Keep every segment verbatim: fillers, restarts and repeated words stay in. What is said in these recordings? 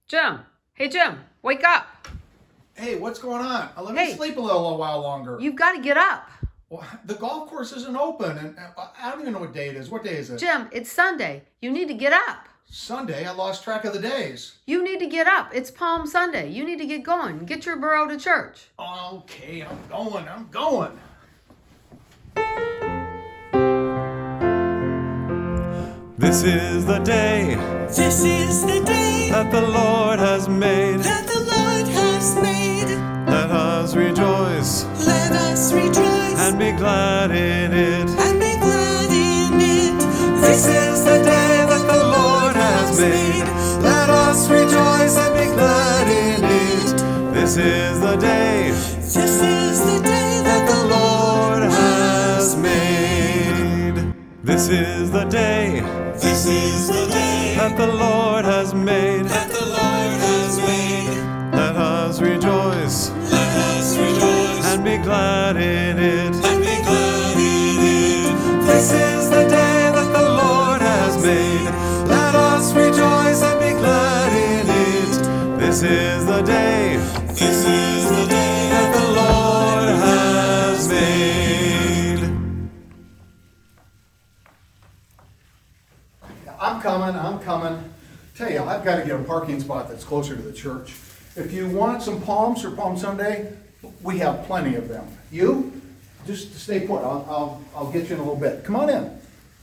Jim. Hey, Jim, wake up. Hey, what's going on? Uh, Let Hey. me sleep a little a while longer. You've got to get up. Well, the golf course isn't open, and uh, I don't even know what day it is. What day is it? Jim, it's Sunday. You need to get up. Sunday. I lost track of the days. You need to get up. It's Palm Sunday. You need to get going. Get your burro to church. Okay, I'm going. I'm going. This is the day This is the day that the Lord has made. that the Lord has made. Let us rejoice Let us rejoice and be glad in it. and be glad in it. This is the day that the Lord has made. Let us rejoice and be glad in it. This is the day This is the day that the Lord has made. This is the day This is the day that the Lord has made. that the Lord has made. Let us rejoice Let us rejoice and be glad in it. and be glad in it. This is the day that the Lord has made. Let us rejoice and be glad in it. This is the day This is the day that the Lord has made. I'm coming. I'm coming. Tell you, I've got to get a parking spot that's closer to the church. If you want some palms for Palm Sunday, we have plenty of them. You, just stay put. I'll, I'll, I'll get you in a little bit. Come on in.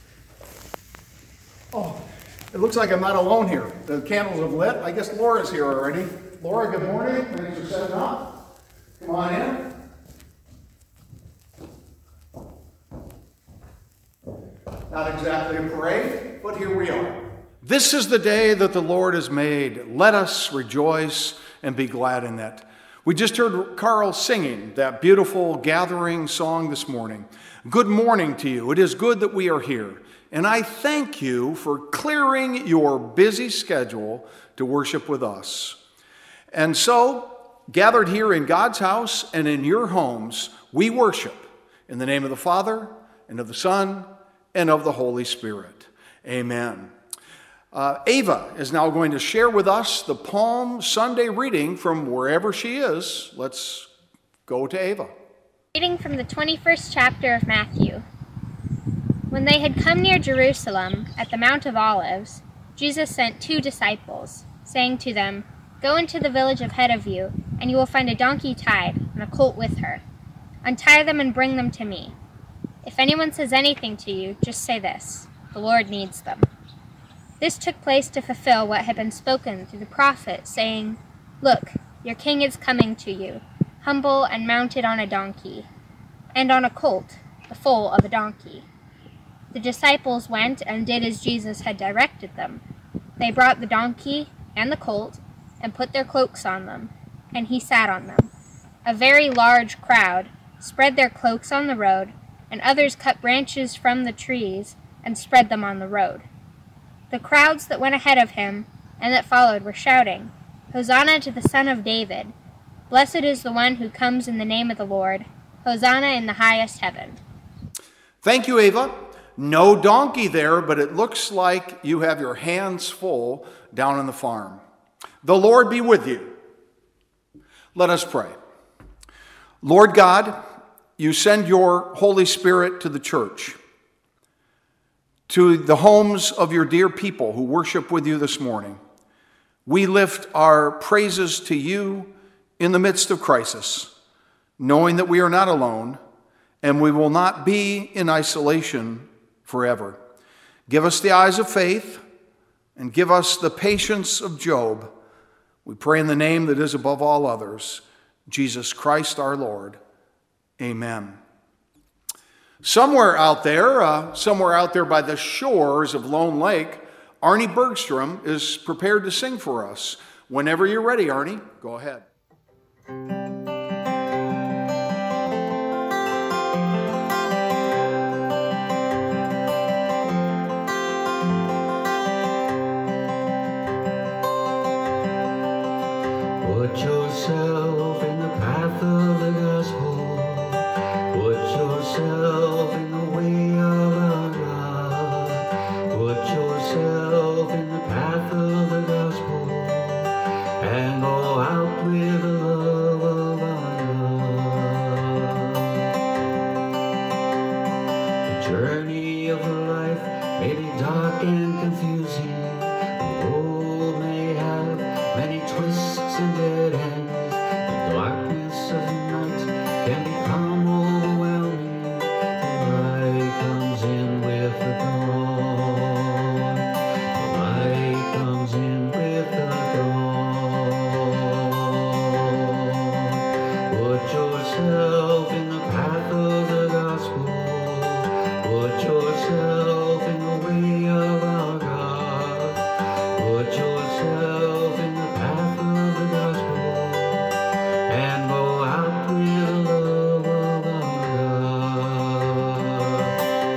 Oh, it looks like I'm not alone here. The candles have lit. I guess Laura's here already. Laura, good morning. Thanks for setting up. Come on in. Not exactly a parade, but here we are. This is the day that the Lord has made. Let us rejoice and be glad in it. We just heard Carl singing that beautiful gathering song this morning. Good morning to you. It is good that we are here. And I thank you for clearing your busy schedule to worship with us. And so, gathered here in God's house and in your homes, we worship in the name of the Father, and of the Son, and of the Holy Spirit. Amen. Uh, Ava is now going to share with us the Palm Sunday reading from wherever she is. Let's go to Ava. Reading from the twenty-first chapter of Matthew. When they had come near Jerusalem, at the Mount of Olives, Jesus sent two disciples, saying to them, "Go into the village ahead of you, and you will find a donkey tied, and a colt with her. Untie them and bring them to me. If anyone says anything to you, just say this, 'The Lord needs them.'" This took place to fulfill what had been spoken through the prophet, saying, "Look, your king is coming to you, humble and mounted on a donkey, and on a colt, the foal of a donkey." The disciples went and did as Jesus had directed them. They brought the donkey and the colt, and put their cloaks on them, and he sat on them. A very large crowd spread their cloaks on the road, and others cut branches from the trees and spread them on the road. The crowds that went ahead of him and that followed were shouting, "Hosanna to the Son of David! Blessed is the one who comes in the name of the Lord! Hosanna in the highest heaven!" Thank you, Ava. No donkey there, but it looks like you have your hands full down on the farm. The Lord be with you. Let us pray. Lord God, you send your Holy Spirit to the church, to the homes of your dear people who worship with you this morning. We lift our praises to you in the midst of crisis, knowing that we are not alone and we will not be in isolation forever. Give us the eyes of faith and give us the patience of Job. We pray in the name that is above all others, Jesus Christ our Lord. Amen. Somewhere out there, uh, somewhere out there by the shores of Lone Lake, Arnie Bergstrom is prepared to sing for us. Whenever you're ready, Arnie, go ahead. Put yourself in the path of the gospel. Put yourself in the way of God. Put yourself in the path of the gospel. yourself in the path of the gospel and go out with the love of our God.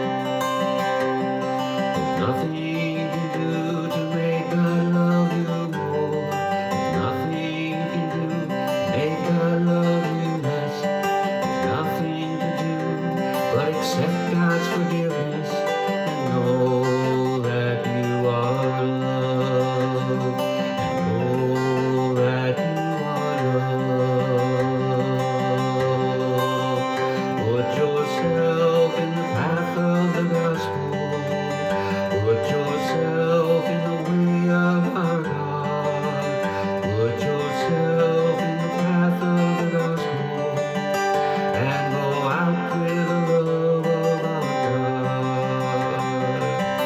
There's nothing you can do to make God love you more. There's nothing you can do to make God love you less. There's nothing to do but accept God's forgiveness and know that you are loved, and know that you are loved. Put yourself in the path of the gospel. Put yourself in the way of our God. Put yourself in the path of the gospel and go out with the love of our God.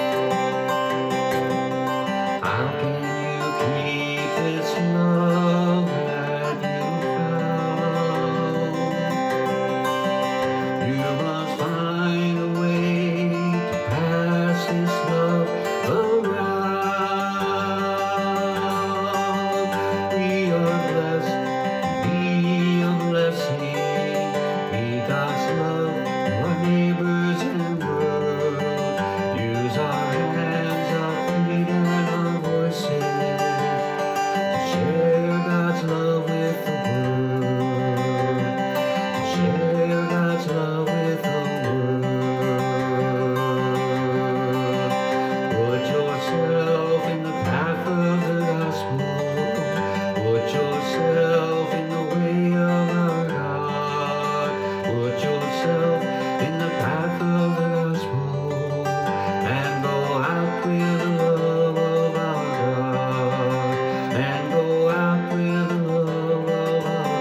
How can you keep this love that you found? You must find a way to pass this love around. We are blessed to be a blessing. Be God's love to our neighbors and world. Use our hands, our feet, and our voices to share God's love with the world. To share God's love with the world. Put yourself in the path of the gospel. Put yourself in the way of our God. Put yourself in the path of the gospel and go out with the love of our God. And go out with the love of our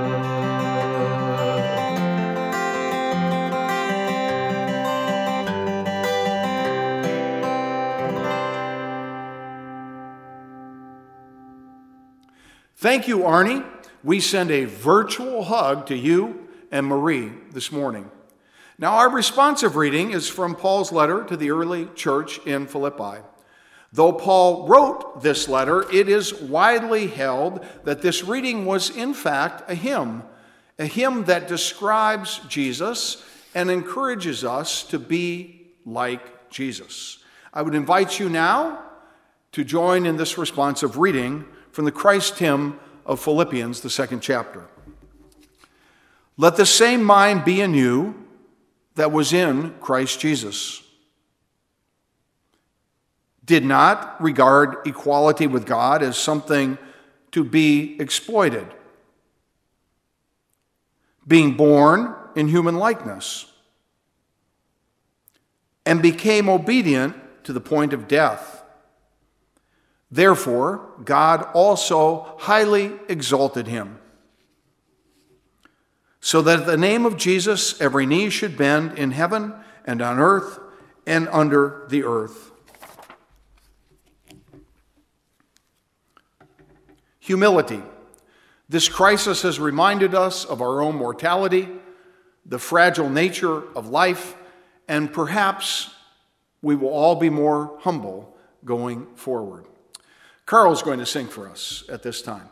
God. Thank you, Arnie. We send a virtual hug to you and Marie this morning. Now, our responsive reading is from Paul's letter to the early church in Philippi. Though Paul wrote this letter, it is widely held that this reading was in fact a hymn, a hymn that describes Jesus and encourages us to be like Jesus. I would invite you now to join in this responsive reading from the Christ hymn of Philippians, the second chapter. Let the same mind be in you that was in Christ Jesus. Did not regard equality with God as something to be exploited, being born in human likeness, and became obedient to the point of death. Therefore, God also highly exalted him, so that at the name of Jesus every knee should bend in heaven and on earth and under the earth. Humility. This crisis has reminded us of our own mortality, the fragile nature of life, and perhaps we will all be more humble going forward. Carl's going to sing for us at this time.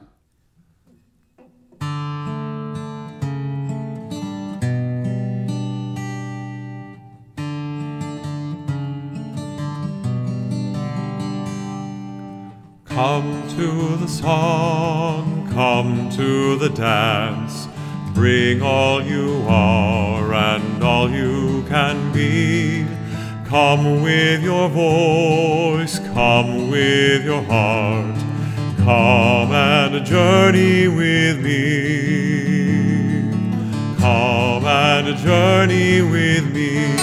Come to the song, come to the dance, bring all you are and all you can be. Come with your voice, come with your heart, come and journey with me. Come and journey with me.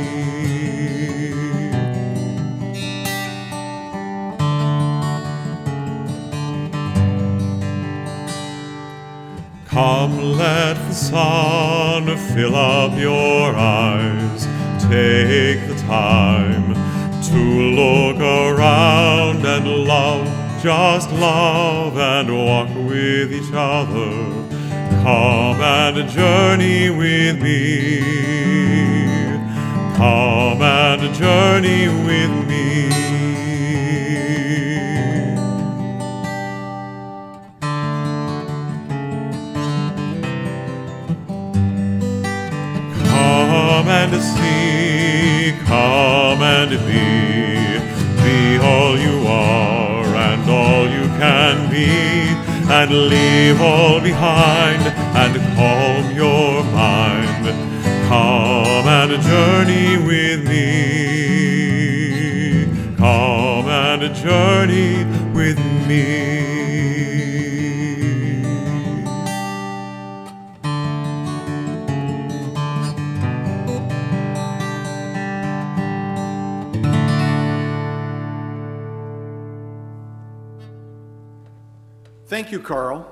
Come, let the sun fill up your eyes. Take the time to look around and love, just love and walk with each other. Come and journey with me. Come and journey with me. see. Come and be, be all you are and all you can be, and leave all behind and calm your mind. Come and journey with me. Come and journey with me. Thank you, Carl.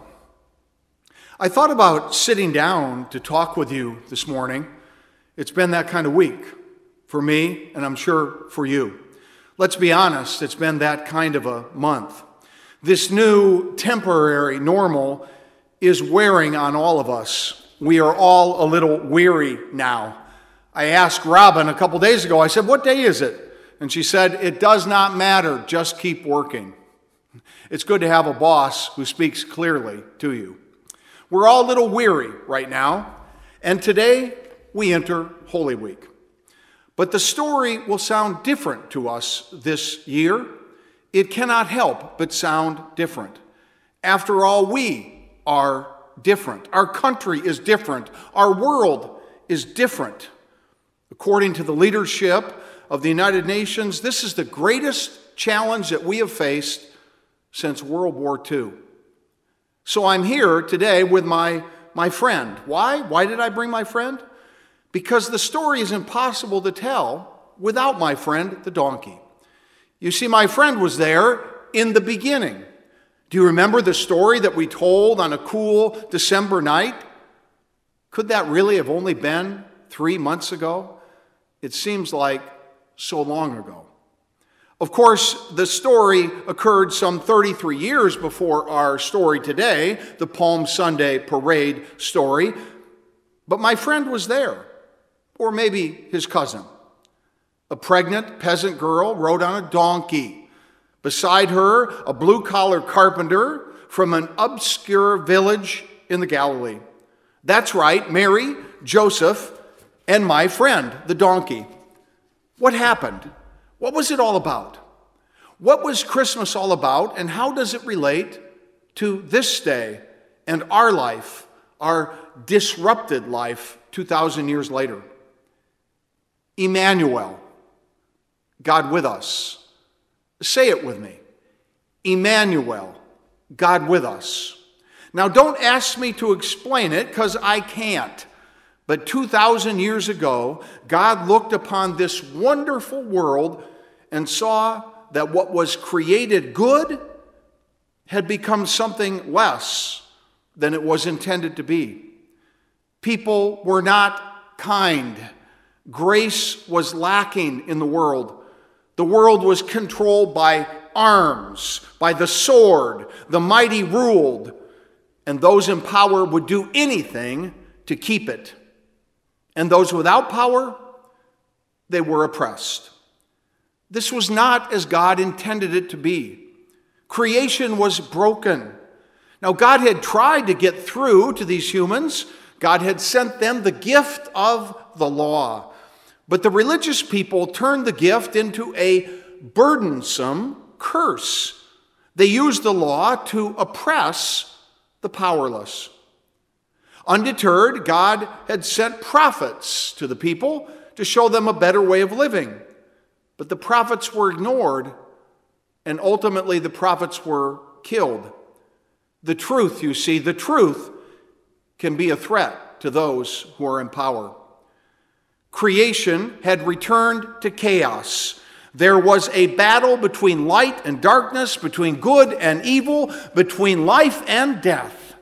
I thought about sitting down to talk with you this morning. It's been that kind of week for me, and I'm sure for you. Let's be honest, it's been that kind of a month. This new temporary normal is wearing on all of us. We are all a little weary now. I asked Robin a couple days ago, I said, what day is it? And she said, it does not matter, just keep working. It's good to have a boss who speaks clearly to you. We're all a little weary right now, and today we enter Holy Week. But the story will sound different to us this year. It cannot help but sound different. After all, we are different. Our country is different. Our world is different. According to the leadership of the United Nations, this is the greatest challenge that we have faced since World War Two. So I'm here today with my, my friend. Why? Why did I bring my friend? Because the story is impossible to tell without my friend, the donkey. You see, my friend was there in the beginning. Do you remember the story that we told on a cool December night? Could that really have only been three months ago? It seems like so long ago. Of course, the story occurred some thirty-three years before our story today, the Palm Sunday parade story. But my friend was there, or maybe his cousin. A pregnant peasant girl rode on a donkey. Beside her, a blue-collar carpenter from an obscure village in the Galilee. That's right, Mary, Joseph, and my friend, the donkey. What happened? What was it all about? What was Christmas all about, and how does it relate to this day and our life, our disrupted life two thousand years later? Emmanuel, God with us. Say it with me. Emmanuel, God with us. Now, don't ask me to explain it, because I can't. But two thousand years ago, God looked upon this wonderful world and saw that what was created good had become something less than it was intended to be. People were not kind. Grace was lacking in the world. The world was controlled by arms, by the sword. The mighty ruled, and those in power would do anything to keep it. And those without power, they were oppressed. This was not as God intended it to be. Creation was broken. Now, God had tried to get through to these humans. God had sent them the gift of the law. But the religious people turned the gift into a burdensome curse. They used the law to oppress the powerless. Undeterred, God had sent prophets to the people to show them a better way of living. But the prophets were ignored, and ultimately the prophets were killed. The truth, you see, the truth can be a threat to those who are in power. Creation had returned to chaos. There was a battle between light and darkness, between good and evil, between life and death.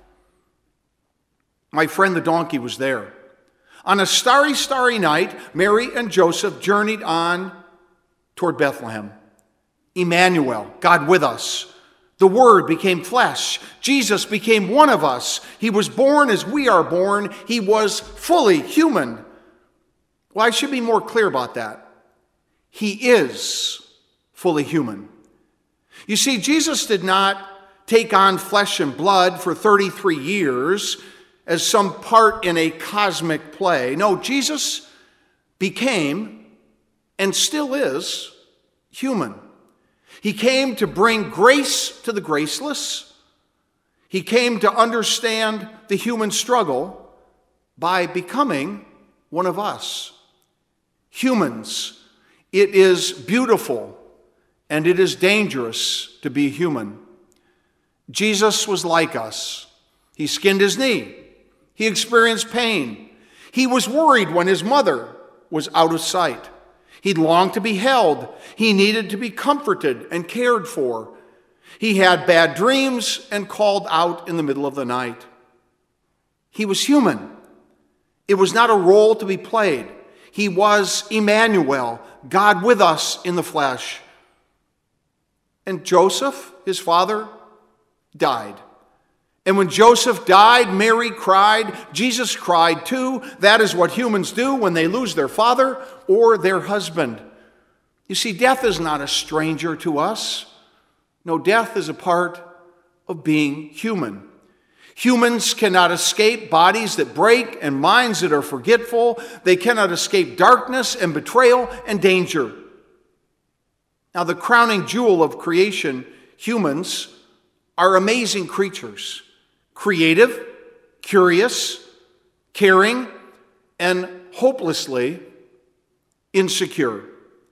My friend the donkey was there. On a starry, starry night, Mary and Joseph journeyed on toward Bethlehem. Emmanuel, God with us. The Word became flesh. Jesus became one of us. He was born as we are born. He was fully human. Well, I should be more clear about that. He is fully human. You see, Jesus did not take on flesh and blood for thirty-three years as some part in a cosmic play. No, Jesus became, and still is, human. He came to bring grace to the graceless. He came to understand the human struggle by becoming one of us. Humans, it is beautiful and it is dangerous to be human. Jesus was like us. He skinned his knee. He experienced pain. He was worried when his mother was out of sight. He longed to be held. He needed to be comforted and cared for. He had bad dreams and called out in the middle of the night. He was human. It was not a role to be played. He was Emmanuel, God with us in the flesh. And Joseph, his father, died. And when Joseph died, Mary cried. Jesus cried too. That is what humans do when they lose their father or their husband. You see, death is not a stranger to us. No, death is a part of being human. Humans cannot escape bodies that break and minds that are forgetful. They cannot escape darkness and betrayal and danger. Now, the crowning jewel of creation, humans, are amazing creatures. Creative, curious, caring, and hopelessly insecure.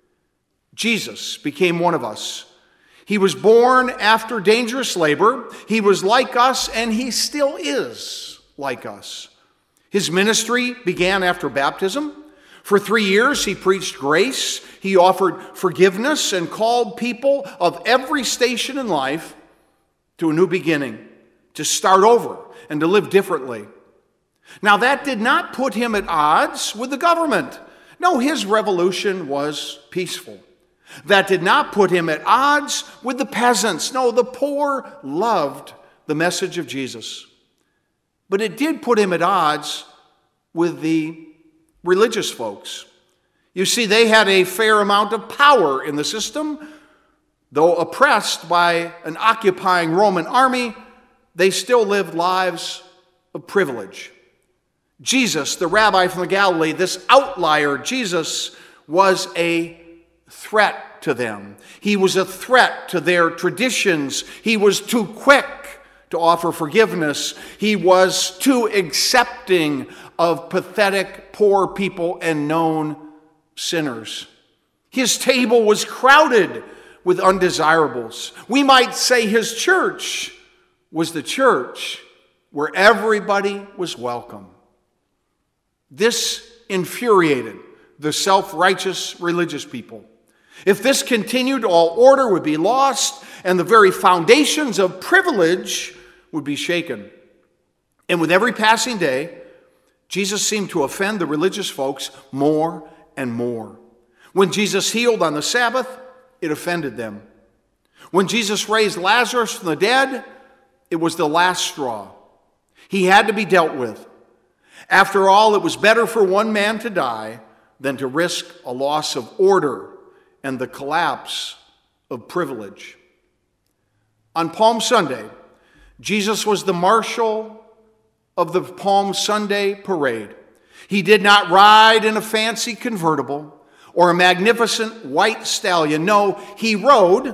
Jesus became one of us. He was born after dangerous labor. He was like us, and he still is like us. His ministry began after baptism. For three years, he preached grace. He offered forgiveness and called people of every station in life to a new beginning, to start over and to live differently. Now, that did not put him at odds with the government. No, his revolution was peaceful. That did not put him at odds with the peasants. No, the poor loved the message of Jesus. But it did put him at odds with the religious folks. You see, they had a fair amount of power in the system. Though oppressed by an occupying Roman army, they still lived lives of privilege. Jesus, the rabbi from the Galilee, this outlier, Jesus, was a threat to them. He was a threat to their traditions. He was too quick to offer forgiveness. He was too accepting of pathetic, poor people and known sinners. His table was crowded with undesirables. We might say his church was the church where everybody was welcome. This infuriated the self-righteous religious people. If this continued, all order would be lost, and the very foundations of privilege would be shaken. And with every passing day, Jesus seemed to offend the religious folks more and more. When Jesus healed on the Sabbath, it offended them. When Jesus raised Lazarus from the dead, it was the last straw. He had to be dealt with. After all, it was better for one man to die than to risk a loss of order and the collapse of privilege. On Palm Sunday, Jesus was the marshal of the Palm Sunday parade. He did not ride in a fancy convertible or a magnificent white stallion. No, he rode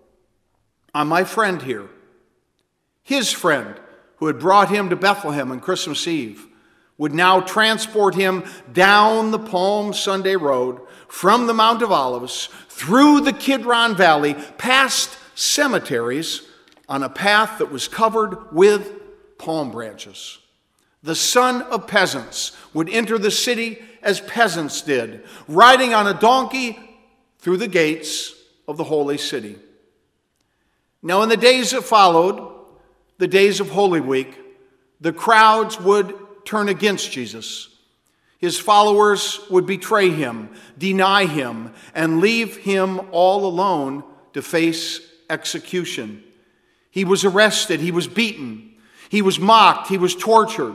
on my friend here, his friend who had brought him to Bethlehem on Christmas Eve, would now transport him down the Palm Sunday road from the Mount of Olives, through the Kidron Valley, past cemeteries, on a path that was covered with palm branches. The son of peasants would enter the city as peasants did, riding on a donkey through the gates of the holy city. Now, in the days that followed, the days of Holy Week, the crowds would turn against Jesus. His followers would betray him, deny him, and leave him all alone to face execution. He was arrested. He was beaten. He was mocked. He was tortured.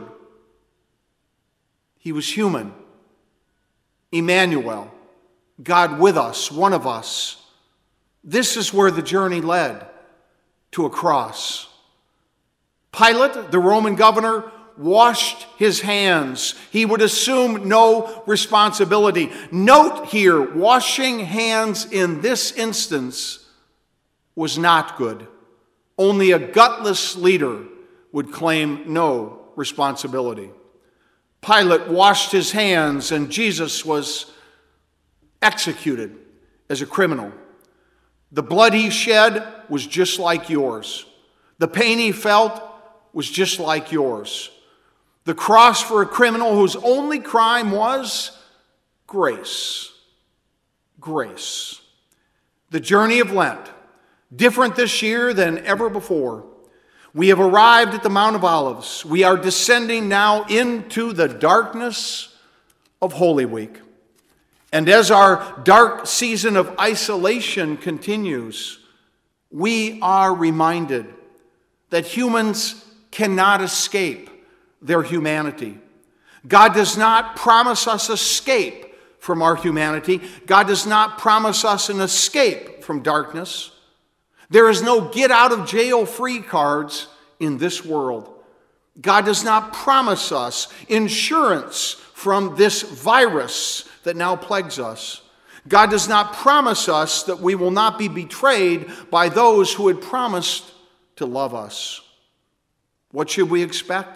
He was human. Emmanuel, God with us, one of us. This is where the journey led, to a cross. Pilate, the Roman governor, washed his hands. He would assume no responsibility. Note here, washing hands in this instance was not good. Only a gutless leader would claim no responsibility. Pilate washed his hands, and Jesus was executed as a criminal. The blood he shed was just like yours. The pain he felt was just like yours. The cross for a criminal whose only crime was grace. Grace. The journey of Lent, different this year than ever before. We have arrived at the Mount of Olives. We are descending now into the darkness of Holy Week. And as our dark season of isolation continues, we are reminded that humans cannot escape their humanity. God does not promise us escape from our humanity. God does not promise us an escape from darkness. There is no get out of jail free cards in this world. God does not promise us insurance from this virus that now plagues us. God does not promise us that we will not be betrayed by those who had promised to love us. What should we expect?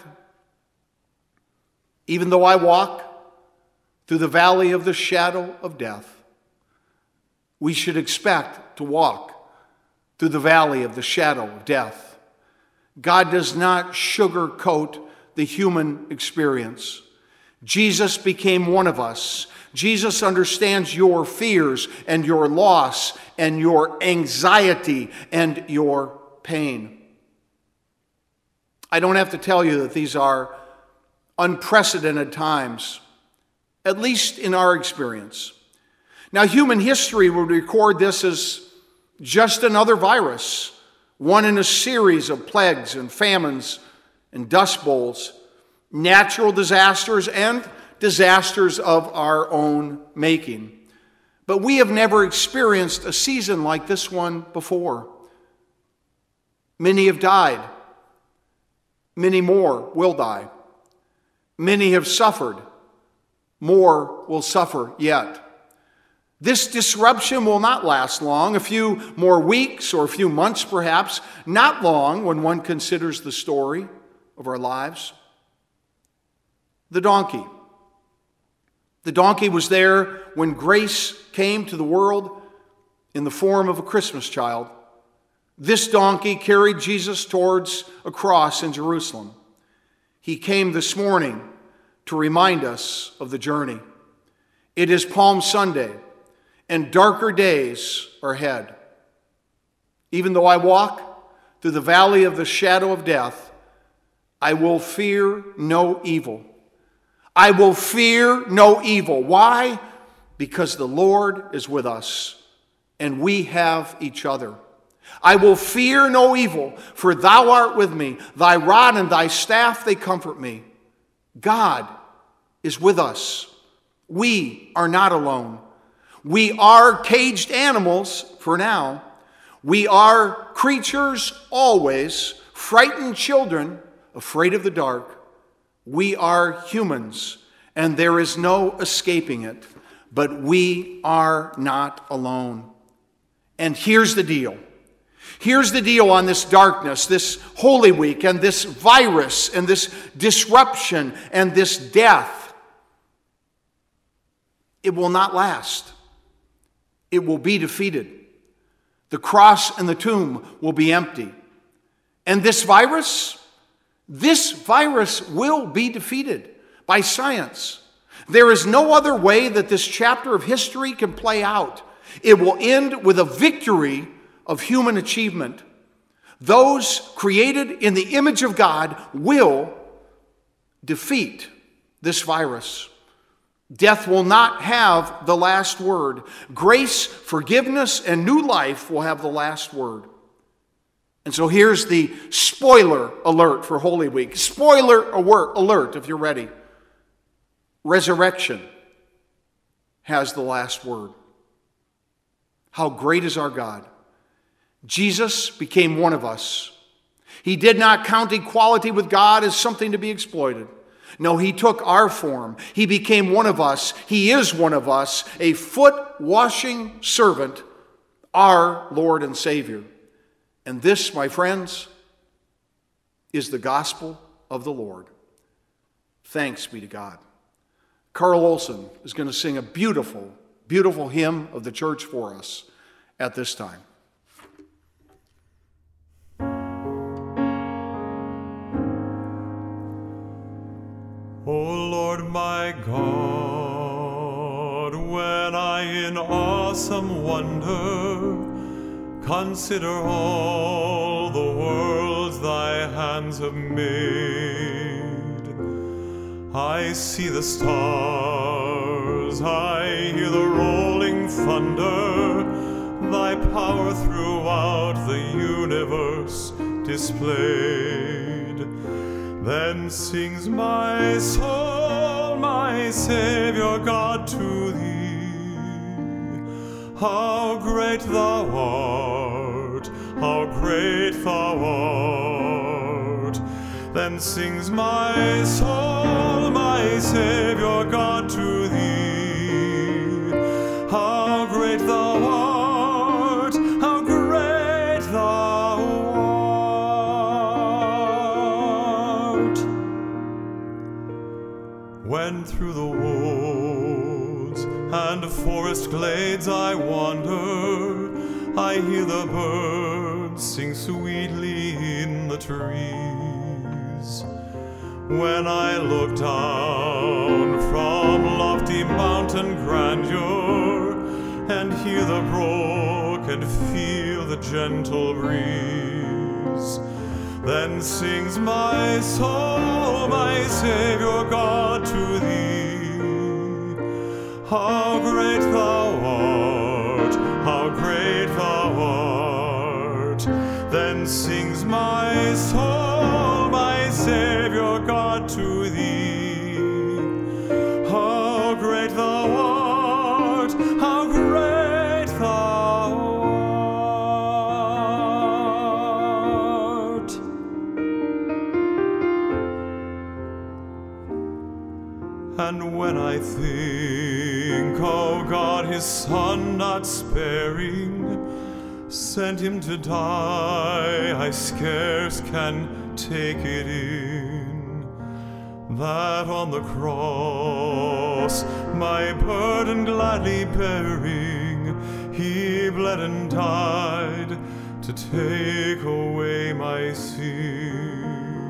Even though I walk through the valley of the shadow of death, we should expect to walk through the valley of the shadow of death. God does not sugarcoat the human experience. Jesus became one of us. Jesus understands your fears and your loss and your anxiety and your pain. I don't have to tell you that these are unprecedented times, at least in our experience. Now, human history would record this as just another virus, one in a series of plagues and famines and dust bowls, natural disasters and disasters of our own making. But we have never experienced a season like this one before. Many have died. Many more will die. Many have suffered. More will suffer yet. This disruption will not last long, a few more weeks or a few months perhaps, not long when one considers the story of our lives. The donkey. The donkey was there when grace came to the world in the form of a Christmas child. This donkey carried Jesus towards a cross in Jerusalem. He came this morning to remind us of the journey. It is Palm Sunday, and darker days are ahead. Even though I walk through the valley of the shadow of death, I will fear no evil. I will fear no evil. Why? Because the Lord is with us, and we have each other. I will fear no evil, for thou art with me. Thy rod and thy staff, they comfort me. God is with us. We are not alone. We are caged animals for now. We are creatures always, frightened children, afraid of the dark. We are humans, and there is no escaping it. But we are not alone. And here's the deal. Here's the deal on this darkness, this Holy Week, and this virus, and this disruption, and this death. It will not last. It will be defeated. The cross and the tomb will be empty. And this virus, this virus will be defeated by science. There is no other way that this chapter of history can play out. It will end with a victory of human achievement. Those created in the image of God will defeat this virus. Death will not have the last word. Grace, forgiveness, and new life will have the last word. And so here's the spoiler alert for Holy Week. Spoiler alert, if you're ready. Resurrection has the last word. How great is our God. Jesus became one of us. He did not count equality with God as something to be exploited. No, he took our form. He became one of us. He is one of us, a foot-washing servant, our Lord and Savior. And this, my friends, is the gospel of the Lord. Thanks be to God. Carl Olson is going to sing a beautiful, beautiful hymn of the church for us at this time. O Lord my God, when I in awesome wonder consider all the worlds thy hands have made, I see the stars, I hear the rolling thunder, thy power throughout the universe displayed. Then sings my soul, my Savior God, to thee. How great thou art, how great thou art. Then sings my soul, my Savior God, to thee. How great thou art, how great thou art. When through the woods and forest glades I wander, I hear the birds sing sweetly in the trees. When I look down from lofty mountain grandeur and hear the brook and feel the gentle breeze, then sings my soul, my Savior God, to thee. How great thou art, how great thou art. Then sings my soul, my Savior God, to thee. How great thou art, how great thou art. And when I think, oh God, his Son not sparing, sent him to die, I scarce can take it in, that on the cross, my burden gladly bearing, he bled and died to take away my sin.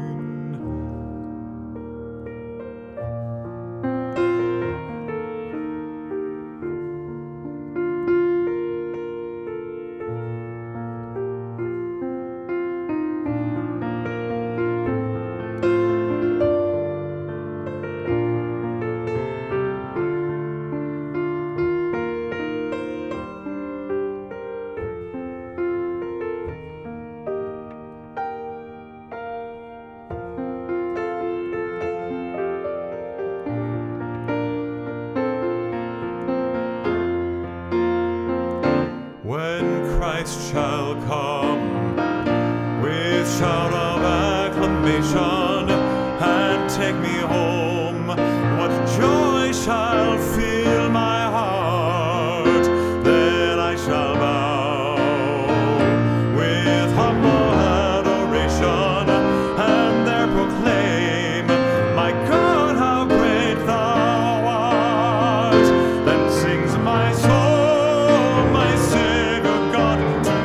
Shall come with shout of acclamation and take me home. What joy shall fill my heart? Then I shall bow with humble adoration and there proclaim, my God, how great thou art. Then sings my soul, my Savior God,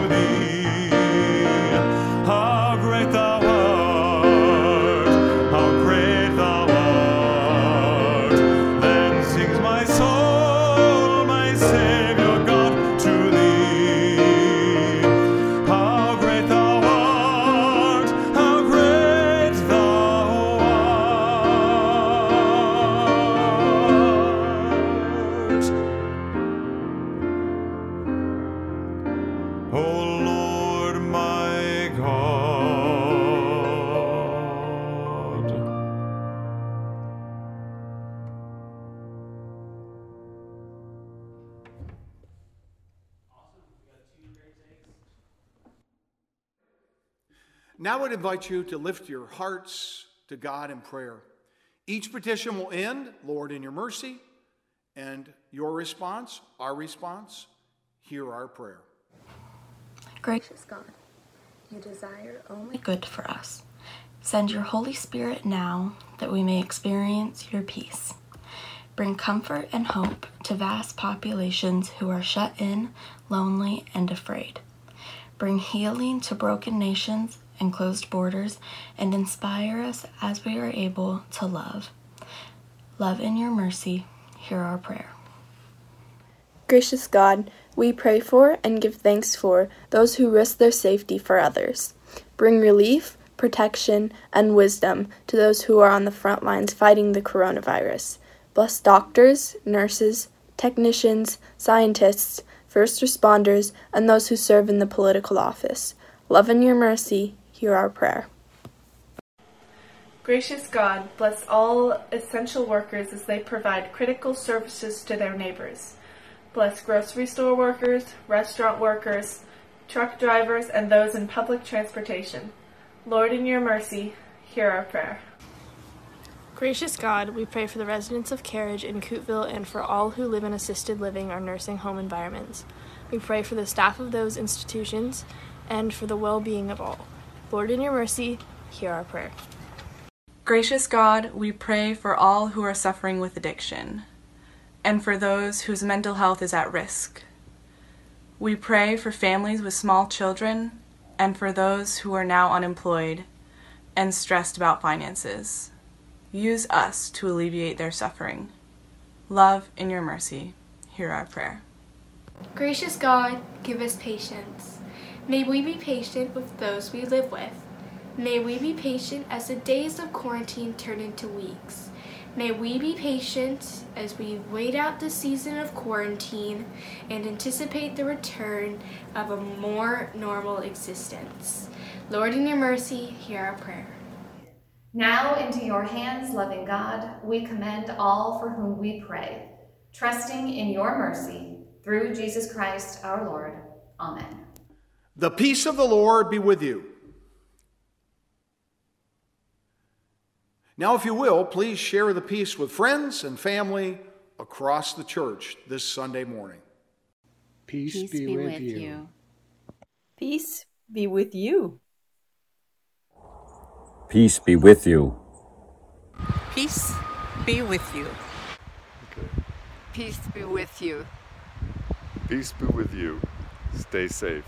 how great thou art, how great thou art. Then sings my soul, Now I would invite you to lift your hearts to God in prayer. Each petition will end, Lord, in your mercy, and your response, our response, hear our prayer. Gracious God, you desire only good for us. Send your Holy Spirit now that we may experience your peace. Bring comfort and hope to vast populations who are shut in, lonely, and afraid. Bring healing to broken nations and closed borders, and inspire us as we are able to love. Love in your mercy, hear our prayer. Gracious God, we pray for and give thanks for those who risk their safety for others. Bring relief, protection, and wisdom to those who are on the front lines fighting the coronavirus. Bless doctors, nurses, technicians, scientists, first responders, and those who serve in the political office. Love in your mercy, hear our prayer. Gracious God, bless all essential workers as they provide critical services to their neighbors. Bless grocery store workers, restaurant workers, truck drivers, and those in public transportation. Lord, in your mercy, hear our prayer. Gracious God, we pray for the residents of Carriage and Cootville and for all who live in assisted living or nursing home environments. We pray for the staff of those institutions and for the well-being of all. Lord, in your mercy, hear our prayer. Gracious God, we pray for all who are suffering with addiction and for those whose mental health is at risk. We pray for families with small children and for those who are now unemployed and stressed about finances. Use us to alleviate their suffering. Love in your mercy, hear our prayer. Gracious God, give us patience. May we be patient with those we live with. May we be patient as the days of quarantine turn into weeks. May we be patient as we wait out the season of quarantine and anticipate the return of a more normal existence. Lord, in your mercy, hear our prayer. Now into your hands, loving God, we commend all for whom we pray, trusting in your mercy, through Jesus Christ our Lord. Amen. The peace of the Lord be with you. Now, if you will, please share the peace with friends and family across the church this Sunday morning. Peace, Peace be, be with, with you. you. Peace be with you. Peace be with you. Peace be with you. Okay. Peace be with you. Peace be with you. Stay safe.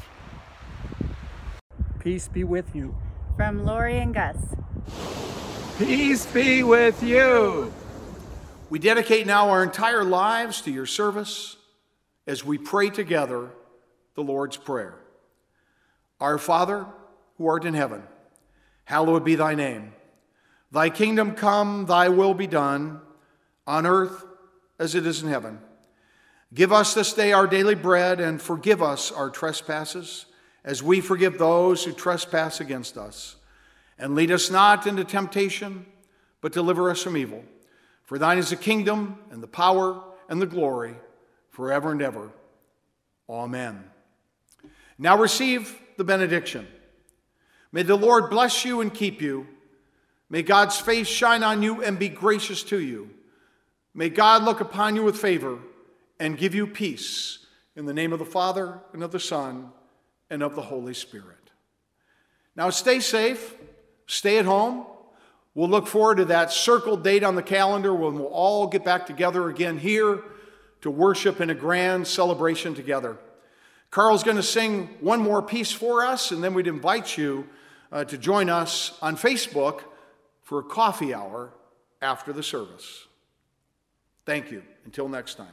Peace be with you. From Lori and Gus. Peace be with you. We dedicate now our entire lives to your service as we pray together the Lord's Prayer. Our Father, who art in heaven, hallowed be thy name. Thy kingdom come, thy will be done, on earth as it is in heaven. Give us this day our daily bread, and forgive us our trespasses, as we forgive those who trespass against us. And lead us not into temptation, but deliver us from evil. For thine is the kingdom, and the power, and the glory, forever and ever. Amen. Now receive the benediction. May the Lord bless you and keep you. May God's face shine on you and be gracious to you. May God look upon you with favor and give you peace. In the name of the Father, and of the Son, and of the Holy Spirit. Now stay safe. Stay at home. We'll look forward to that circled date on the calendar when we'll all get back together again here to worship in a grand celebration together. Carl's going to sing one more piece for us, and then we'd invite you uh, to join us on Facebook for a coffee hour after the service. Thank you. Until next time.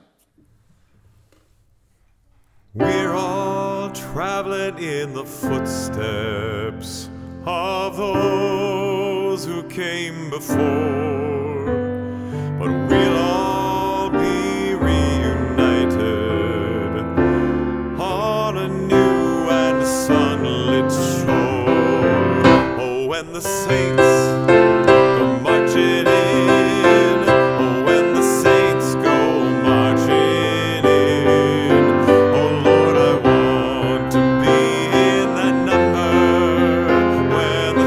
We're all traveling in the footsteps of those who came before, but we'll all be reunited on a new and sunlit shore. Oh, when the saints go marching in, oh, when the saints go marching in, oh Lord, I want to be in that number when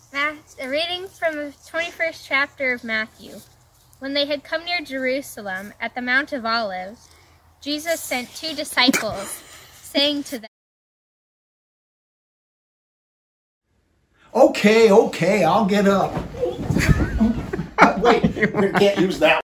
A reading from the twenty-first chapter of Matthew. When they had come near Jerusalem at the Mount of Olives, Jesus sent two disciples, saying to them, Okay, okay, I'll get up. Wait, we can't use that.